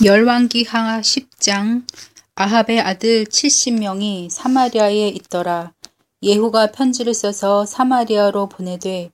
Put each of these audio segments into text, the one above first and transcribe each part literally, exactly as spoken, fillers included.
열왕기하 십 장. 아합의 아들 칠십 명이 사마리아에 있더라. 예후가 편지를 써서 사마리아로 보내되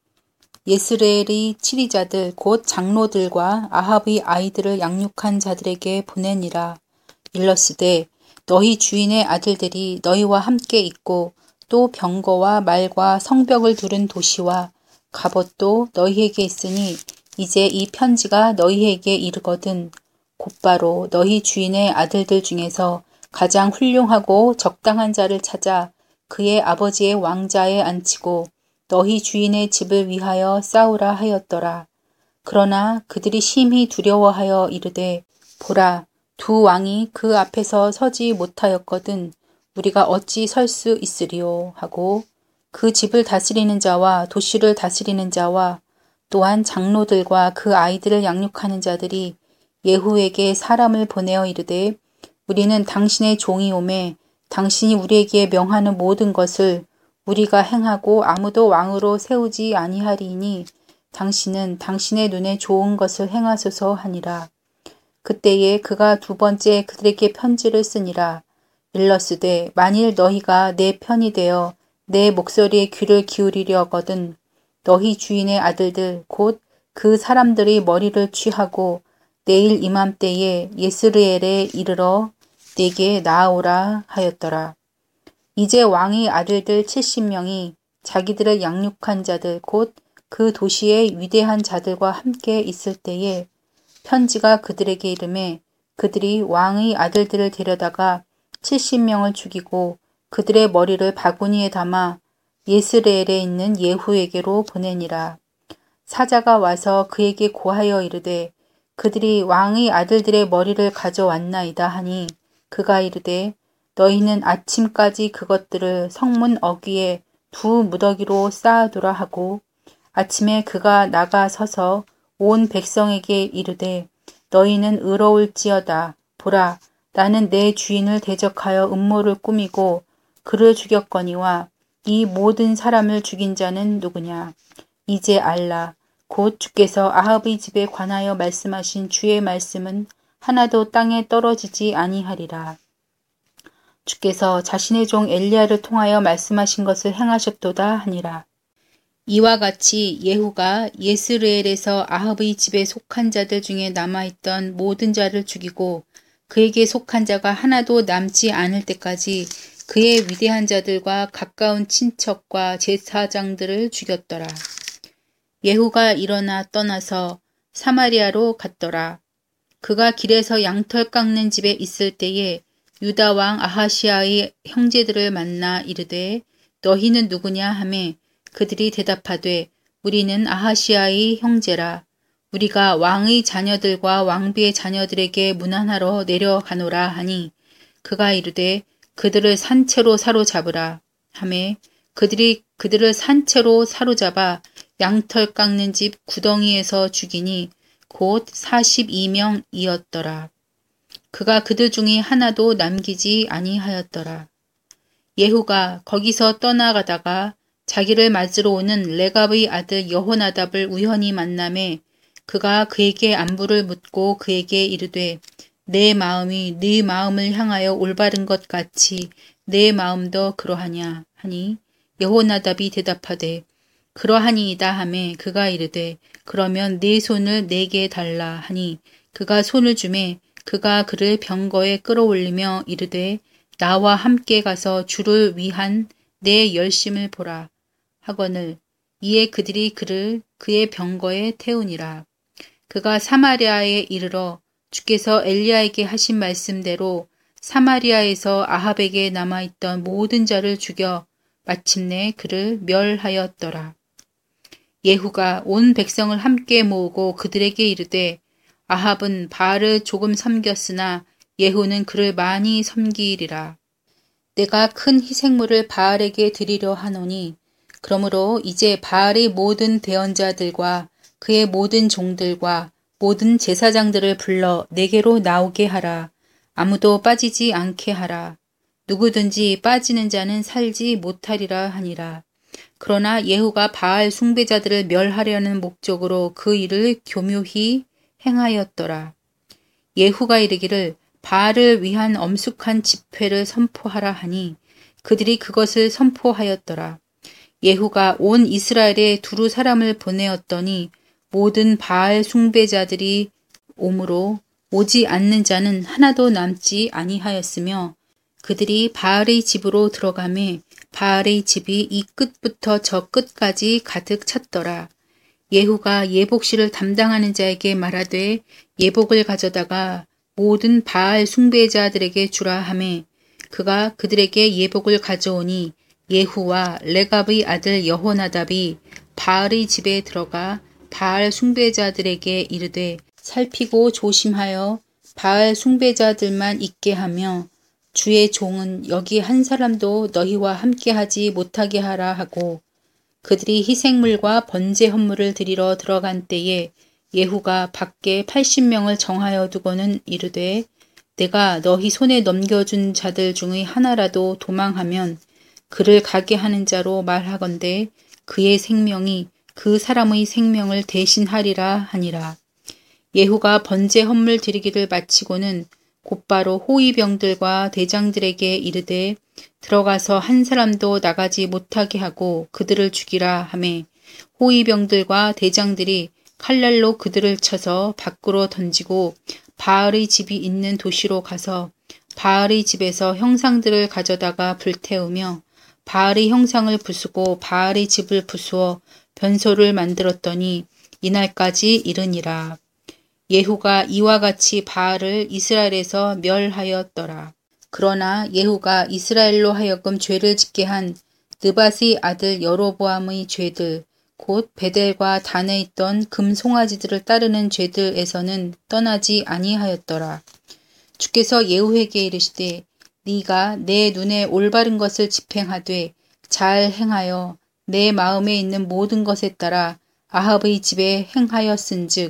예스레엘의 치리자들 곧 장로들과 아합의 아이들을 양육한 자들에게 보내니라. 일러스되 너희 주인의 아들들이 너희와 함께 있고 또 병거와 말과 성벽을 두른 도시와 갑옷도 너희에게 있으니 이제 이 편지가 너희에게 이르거든 곧바로 너희 주인의 아들들 중에서 가장 훌륭하고 적당한 자를 찾아 그의 아버지의 왕자에 앉히고 너희 주인의 집을 위하여 싸우라 하였더라. 그러나 그들이 심히 두려워하여 이르되 보라, 두 왕이 그 앞에서 서지 못하였거든 우리가 어찌 설 수 있으리요 하고 그 집을 다스리는 자와 도시를 다스리는 자와 또한 장로들과 그 아이들을 양육하는 자들이 예후에게 사람을 보내어 이르되 우리는 당신의 종이 오매 당신이 우리에게 명하는 모든 것을 우리가 행하고 아무도 왕으로 세우지 아니하리니 당신은 당신의 눈에 좋은 것을 행하소서 하니라. 그때에 그가 두 번째 그들에게 편지를 쓰니라. 일러스되 만일 너희가 내 편이 되어 내 목소리에 귀를 기울이려거든 너희 주인의 아들들 곧 그 사람들의 머리를 취하고 내일 이맘때에 예스르엘에 이르러 내게 나아오라 하였더라. 이제 왕의 아들들 칠십 명이 자기들을 양육한 자들 곧 그 도시의 위대한 자들과 함께 있을 때에 편지가 그들에게 이르매 그들이 왕의 아들들을 데려다가 칠십 명을 죽이고 그들의 머리를 바구니에 담아 예스레엘에 있는 예후에게로 보내니라. 사자가 와서 그에게 고하여 이르되 그들이 왕의 아들들의 머리를 가져왔나이다 하니 그가 이르되 너희는 아침까지 그것들을 성문 어귀에 두 무더기로 쌓아두라 하고 아침에 그가 나가 서서 온 백성에게 이르되 너희는 의로울지어다. 보라, 나는 내 주인을 대적하여 음모를 꾸미고 그를 죽였거니와 이 모든 사람을 죽인 자는 누구냐. 이제 알라. 곧 주께서 아합의 집에 관하여 말씀하신 주의 말씀은 하나도 땅에 떨어지지 아니하리라. 주께서 자신의 종 엘리야를 통하여 말씀하신 것을 행하셨도다 하니라. 이와 같이 예후가 예스르엘에서 아합의 집에 속한 자들 중에 남아있던 모든 자를 죽이고 그에게 속한 자가 하나도 남지 않을 때까지 그의 위대한 자들과 가까운 친척과 제사장들을 죽였더라. 예후가 일어나 떠나서 사마리아로 갔더라. 그가 길에서 양털 깎는 집에 있을 때에 유다 왕 아하시아의 형제들을 만나 이르되 너희는 누구냐 하매 그들이 대답하되 우리는 아하시아의 형제라. 우리가 왕의 자녀들과 왕비의 자녀들에게 문안하러 내려가노라 하니 그가 이르되 그들을 산채로 사로잡으라 하매 그들이 그들을 산채로 사로잡아 양털 깎는 집 구덩이에서 죽이니 곧 사십이 명이었더라. 그가 그들 중에 하나도 남기지 아니하였더라. 예후가 거기서 떠나가다가 자기를 맞으러 오는 레갑의 아들 여호나답을 우연히 만나매 그가 그에게 안부를 묻고 그에게 이르되 내 마음이 네 마음을 향하여 올바른 것 같이 내 마음도 그러하냐 하니 여호나답이 대답하되 그러하니이다 하매 그가 이르되 그러면 네 손을 내게 달라 하니 그가 손을 주매 그가 그를 병거에 끌어올리며 이르되 나와 함께 가서 주를 위한 내 열심을 보라 하거늘 이에 그들이 그를 그의 병거에 태우니라. 그가 사마리아에 이르러 주께서 엘리야에게 하신 말씀대로 사마리아에서 아합에게 남아있던 모든 자를 죽여 마침내 그를 멸하였더라. 예후가 온 백성을 함께 모으고 그들에게 이르되 아합은 바알을 조금 섬겼으나 예후는 그를 많이 섬기리라. 내가 큰 희생물을 바알에게 드리려 하노니 그러므로 이제 바알의 모든 대언자들과 그의 모든 종들과 모든 제사장들을 불러 내게로 나오게 하라. 아무도 빠지지 않게 하라. 누구든지 빠지는 자는 살지 못하리라 하니라. 그러나 예후가 바알 숭배자들을 멸하려는 목적으로 그 일을 교묘히 행하였더라. 예후가 이르기를 바알을 위한 엄숙한 집회를 선포하라 하니 그들이 그것을 선포하였더라. 예후가 온 이스라엘에 두루 사람을 보내었더니 모든 바알 숭배자들이 오므로 오지 않는 자는 하나도 남지 아니하였으며 그들이 바알의 집으로 들어가매 바알의 집이 이 끝부터 저 끝까지 가득 찼더라. 예후가 예복실을 담당하는 자에게 말하되 예복을 가져다가 모든 바알 숭배자들에게 주라 하매 그가 그들에게 예복을 가져오니 예후와 레갑의 아들 여호나답이 바알의 집에 들어가 바알 숭배자들에게 이르되 살피고 조심하여 바알 숭배자들만 있게 하며 주의 종은 여기 한 사람도 너희와 함께하지 못하게 하라 하고 그들이 희생물과 번제 헌물을 드리러 들어간 때에 예후가 밖에 팔십 명을 정하여 두고는 이르되 내가 너희 손에 넘겨준 자들 중의 하나라도 도망하면 그를 가게 하는 자로 말하건대 그의 생명이 그 사람의 생명을 대신하리라 하니라. 예후가 번제 헌물 드리기를 마치고는 곧바로 호위병들과 대장들에게 이르되 들어가서 한 사람도 나가지 못하게 하고 그들을 죽이라 하매 호위병들과 대장들이 칼날로 그들을 쳐서 밖으로 던지고 바알의 집이 있는 도시로 가서 바알의 집에서 형상들을 가져다가 불태우며 바알의 형상을 부수고 바알의 집을 부수어 변소를 만들었더니 이날까지 이르니라. 예후가 이와 같이 바알을 이스라엘에서 멸하였더라. 그러나 예후가 이스라엘로 하여금 죄를 짓게 한 느밧의 아들 여로보암의 죄들 곧 베델과 단에 있던 금 송아지들을 따르는 죄들에서는 떠나지 아니하였더라. 주께서 예후에게 이르시되 네가 내 눈에 올바른 것을 집행하되 잘 행하여 내 마음에 있는 모든 것에 따라 아합의 집에 행하였은즉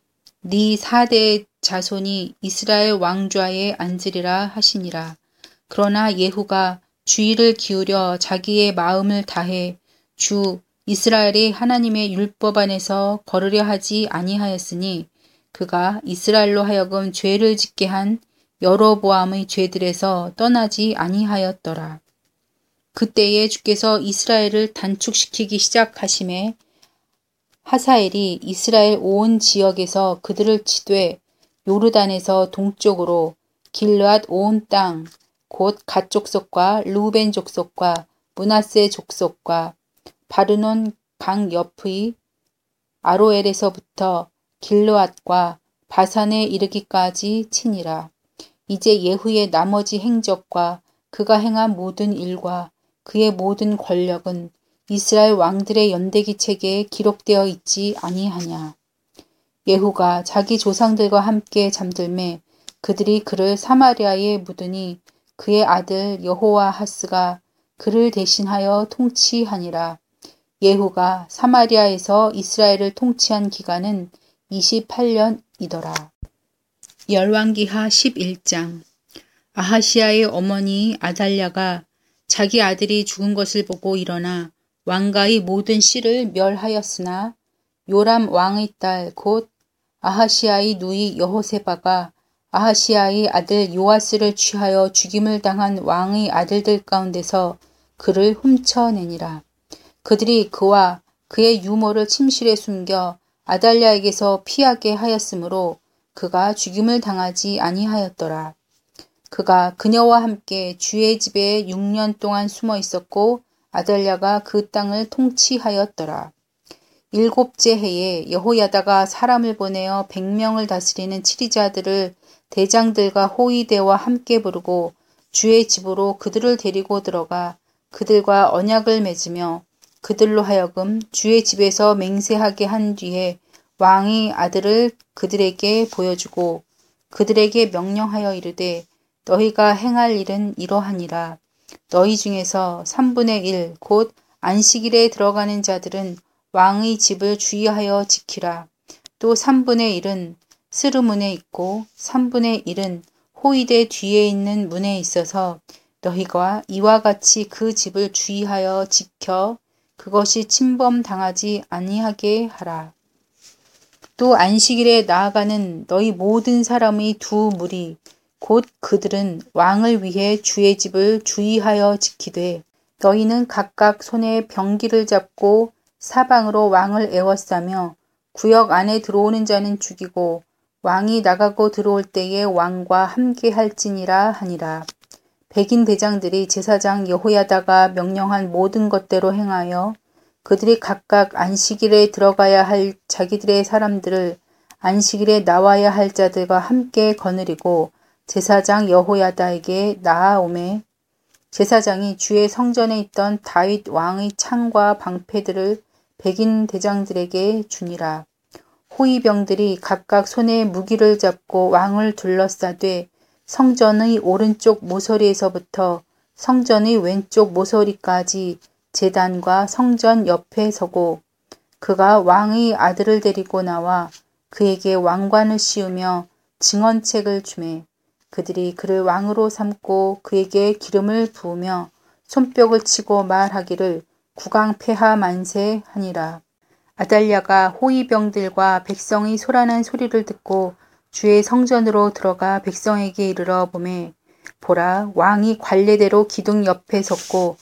네 사대의 자손이 이스라엘 왕좌에 앉으리라 하시니라. 그러나 예후가 주의를 기울여 자기의 마음을 다해 주 이스라엘이 하나님의 율법 안에서 걸으려 하지 아니하였으니 그가 이스라엘로 하여금 죄를 짓게 한 여로보암의 죄들에서 떠나지 아니하였더라. 그때에 주께서 이스라엘을 단축시키기 시작하심에 하사엘이 이스라엘 온 지역에서 그들을 치되 요르단에서 동쪽으로 길르앗 온 땅 곧 갓 족속과 루벤 족속과 므낫세 족속과 바르논 강 옆의 아로엘에서부터 길르앗과 바산에 이르기까지 치니라. 이제 예후의 나머지 행적과 그가 행한 모든 일과 그의 모든 권력은 이스라엘 왕들의 연대기 책에 기록되어 있지 아니하냐. 예후가 자기 조상들과 함께 잠들매 그들이 그를 사마리아에 묻으니 그의 아들 여호와하스가 그를 대신하여 통치하니라. 예후가 사마리아에서 이스라엘을 통치한 기간은 이십팔 년이더라. 열왕기하 십일 장. 아하시아의 어머니 아달랴가 자기 아들이 죽은 것을 보고 일어나 왕가의 모든 씨를 멸하였으나 요람 왕의 딸 곧 아하시아의 누이 여호세바가 아하시아의 아들 요아스를 취하여 죽임을 당한 왕의 아들들 가운데서 그를 훔쳐내니라. 그들이 그와 그의 유모를 침실에 숨겨 아달랴에게서 피하게 하였으므로 그가 죽임을 당하지 아니하였더라. 그가 그녀와 함께 주의 집에 육 년 동안 숨어 있었고 아달랴가 그 땅을 통치하였더라. 일곱째 해에 여호야다가 사람을 보내어 백 명을 다스리는 치리자들을 대장들과 호위대와 함께 부르고 주의 집으로 그들을 데리고 들어가 그들과 언약을 맺으며 그들로 하여금 주의 집에서 맹세하게 한 뒤에 왕의 아들을 그들에게 보여주고 그들에게 명령하여 이르되 너희가 행할 일은 이러하니라. 너희 중에서 삼분의 일 곧 안식일에 들어가는 자들은 왕의 집을 주의하여 지키라. 또 삼분의 일은 스르문에 있고 삼분의 일은 호위대 뒤에 있는 문에 있어서 너희가 이와 같이 그 집을 주의하여 지켜 그것이 침범당하지 아니하게 하라. 또 안식일에 나아가는 너희 모든 사람의 두 무리 곧 그들은 왕을 위해 주의 집을 주의하여 지키되 너희는 각각 손에 병기를 잡고 사방으로 왕을 에워싸며 구역 안에 들어오는 자는 죽이고 왕이 나가고 들어올 때에 왕과 함께 할지니라 하니라. 백인 대장들이 제사장 여호야다가 명령한 모든 것대로 행하여 그들이 각각 안식일에 들어가야 할 자기들의 사람들을 안식일에 나와야 할 자들과 함께 거느리고 제사장 여호야다에게 나아오매 제사장이 주의 성전에 있던 다윗 왕의 창과 방패들을 백인 대장들에게 주니라. 호위병들이 각각 손에 무기를 잡고 왕을 둘러싸되 성전의 오른쪽 모서리에서부터 성전의 왼쪽 모서리까지 제단과 성전 옆에 서고 그가 왕의 아들을 데리고 나와 그에게 왕관을 씌우며 증언책을 주매 그들이 그를 왕으로 삼고 그에게 기름을 부으며 손뼉을 치고 말하기를 국왕폐하 만세 하니라. 아달랴가 호위병들과 백성의 소란한 소리를 듣고 주의 성전으로 들어가 백성에게 이르러 보매 보라 왕이 관례대로 기둥 옆에 섰고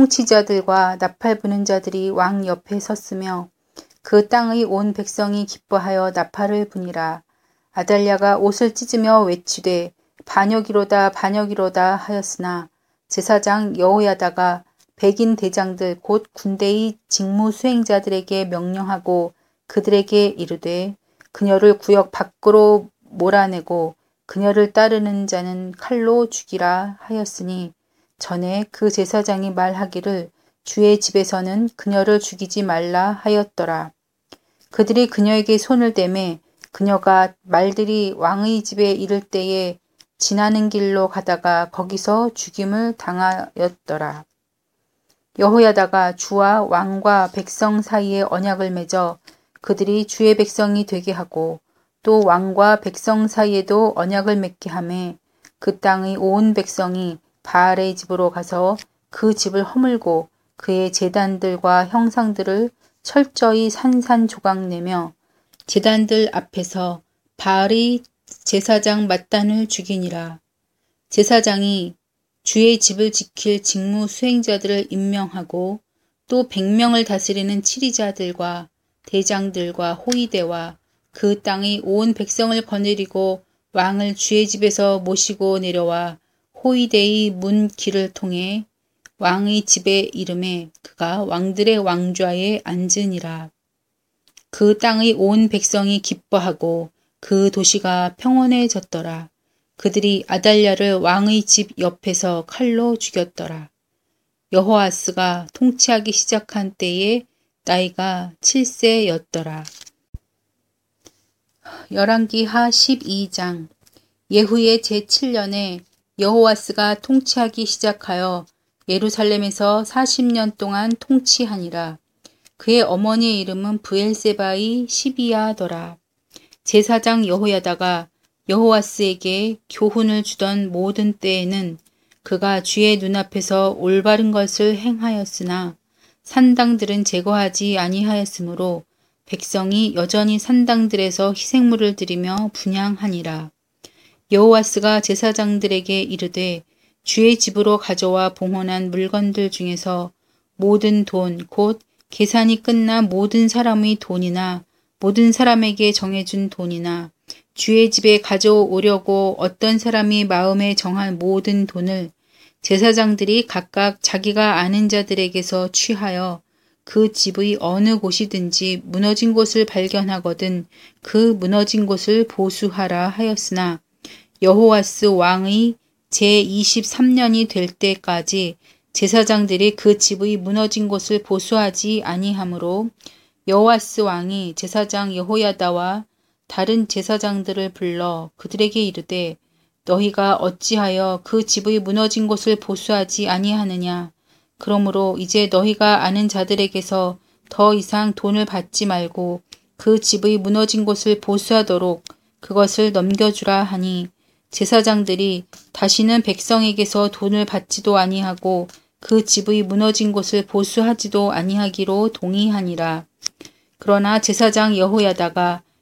통치자들과 나팔 부는 자들이 왕 옆에 섰으며 그 땅의 온 백성이 기뻐하여 나팔을 부니라. 아달랴가 옷을 찢으며 외치되 반역이로다 반역이로다 하였으나 제사장 여호야다가 백인 대장들 곧 군대의 직무 수행자들에게 명령하고 그들에게 이르되 그녀를 구역 밖으로 몰아내고 그녀를 따르는 자는 칼로 죽이라 하였으니 전에 그 제사장이 말하기를 주의 집에서는 그녀를 죽이지 말라 하였더라. 그들이 그녀에게 손을 대매 그녀가 말들이 왕의 집에 이를 때에 지나는 길로 가다가 거기서 죽임을 당하였더라. 여호야다가 주와 왕과 백성 사이에 언약을 맺어 그들이 주의 백성이 되게 하고 또 왕과 백성 사이에도 언약을 맺게 하매 그 땅의 온 백성이 바알의 집으로 가서 그 집을 허물고 그의 제단들과 형상들을 철저히 산산조각내며 제단들 앞에서 바알의 제사장 mat단을 죽이니라. 제사장이 주의 집을 지킬 직무 수행자들을 임명하고 또 백명을 다스리는 치리자들과 대장들과 호위대와 그 땅의 온 백성을 거느리고 왕을 주의 집에서 모시고 내려와 호위대의 문 길을 통해 왕의 집에 이름에 그가 왕들의 왕좌에 앉으니라. 그 땅의 온 백성이 기뻐하고 그 도시가 평온해졌더라. 그들이 아달랴를 왕의 집 옆에서 칼로 죽였더라. 여호아스가 통치하기 시작한 때에 나이가 칠 세였더라. 열왕기하 십이 장. 예후의 제칠 년에 여호아스가 통치하기 시작하여 예루살렘에서 사십 년 동안 통치하니라. 그의 어머니의 이름은 브엘세바의 시비야더라. 제사장 여호야다가 여호아스에게 교훈을 주던 모든 때에는 그가 주의 눈앞에서 올바른 것을 행하였으나 산당들은 제거하지 아니하였으므로 백성이 여전히 산당들에서 희생물을 드리며 분향하니라. 여호아스가 제사장들에게 이르되 주의 집으로 가져와 봉헌한 물건들 중에서 모든 돈 곧 계산이 끝난 모든 사람의 돈이나 모든 사람에게 정해준 돈이나 주의 집에 가져오려고 어떤 사람이 마음에 정한 모든 돈을 제사장들이 각각 자기가 아는 자들에게서 취하여 그 집의 어느 곳이든지 무너진 곳을 발견하거든 그 무너진 곳을 보수하라 하였으나 여호아스 왕의 제이십삼 년이 될 때까지 제사장들이 그 집의 무너진 곳을 보수하지 아니하므로 여호아스 왕이 제사장 여호야다와 다른 제사장들을 불러 그들에게 이르되 너희가 어찌하여 그 집의 무너진 곳을 보수하지 아니하느냐. 그러므로 이제 너희가 아는 자들에게서 더 이상 돈을 받지 말고 그 집의 무너진 곳을 보수하도록 그것을 넘겨주라 하니 제사장들이 다시는 백성에게서 돈을 받지도 아니하고 그 집의 무너진 곳을 보수하지도 아니하기로 동의하니라. 그러나 제사장 여호야다가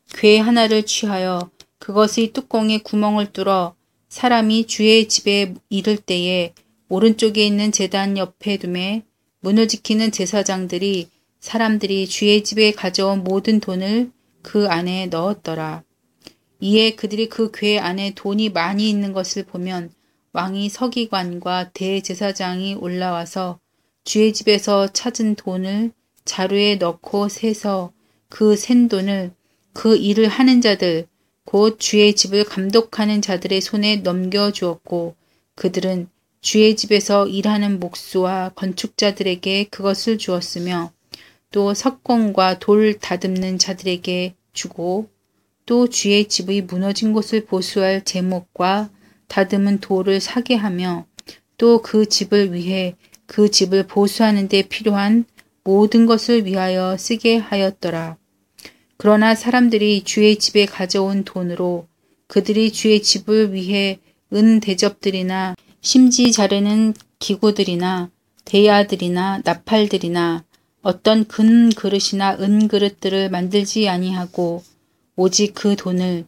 괴 하나를 취하여 그것의 뚜껑에 구멍을 뚫어 사람이 주의 집에 이를 때에 오른쪽에 있는 제단 옆에 두매 문을 지키는 제사장들이 사람들이 주의 집에 가져온 모든 돈을 그 안에 넣었더라. 이에 그들이 그 궤 안에 돈이 많이 있는 것을 보면 왕이 서기관과 대제사장이 올라와서 주의 집에서 찾은 돈을 자루에 넣고 세서 그 센 돈을 그 일을 하는 자들 곧 주의 집을 감독하는 자들의 손에 넘겨주었고 그들은 주의 집에서 일하는 목수와 건축자들에게 그것을 주었으며 또 석공과 돌 다듬는 자들에게 주고 또 주의 집의 무너진 곳을 보수할 제목과 다듬은 돌을 사게 하며 또 그 집을 위해 그 집을 보수하는 데 필요한 모든 것을 위하여 쓰게 하였더라. 그러나 사람들이 주의 집에 가져온 돈으로 그들이 주의 집을 위해 은 대접들이나 심지 자르는 기구들이나 대야들이나 나팔들이나 어떤 금 그릇이나 은 그릇들을 만들지 아니하고 오직 그 돈을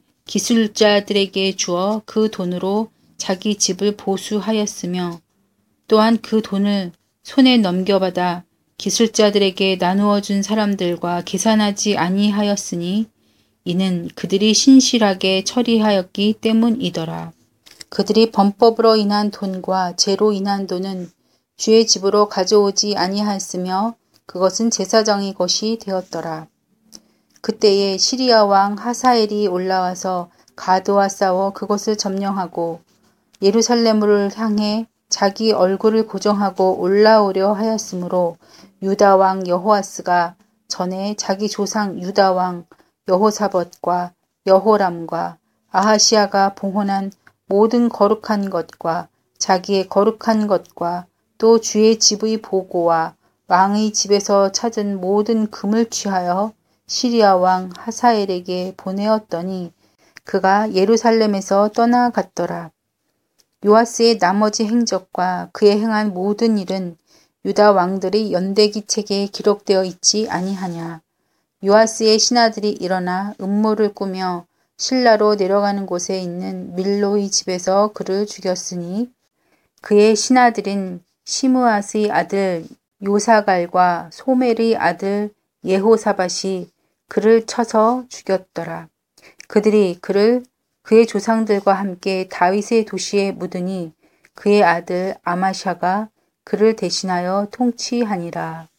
기술자들에게 주어 그 돈으로 자기 집을 보수하였으며 또한 그 돈을 손에 넘겨받아 기술자들에게 나누어 준 사람들과 계산하지 아니하였으니 이는 그들이 신실하게 처리하였기 때문이더라. 그들이 범법으로 인한 돈과 죄로 인한 돈은 주의 집으로 가져오지 아니하였으며 그것은 제사장의 것이 되었더라. 그때에 시리아 왕 하사엘이 올라와서 가드와 싸워 그것을 점령하고 예루살렘을 향해 자기 얼굴을 고정하고 올라오려 하였으므로 유다 왕 여호아스가 전에 자기 조상 유다 왕 여호사밧과 여호람과 아하시아가 봉헌한 모든 거룩한 것과 자기의 거룩한 것과 또 주의 집의 보고와 왕의 집에서 찾은 모든 금을 취하여 시리아 왕 하사엘에게 보내었더니 그가 예루살렘에서 떠나갔더라. 요아스의 나머지 행적과 그의 행한 모든 일은 유다 왕들의 연대기 책에 기록되어 있지 아니하냐. 요아스의 신하들이 일어나 음모를 꾸며 실라로 내려가는 곳에 있는 밀로의 집에서 그를 죽였으니 그의 신하들인 시므앗의 아들 요사갈과 소멜의 아들 예호사밧이 그를 쳐서 죽였더라. 그들이 그를 그의 조상들과 함께 다윗의 도시에 묻으니 그의 아들 아마샤가 그를 대신하여 통치하니라.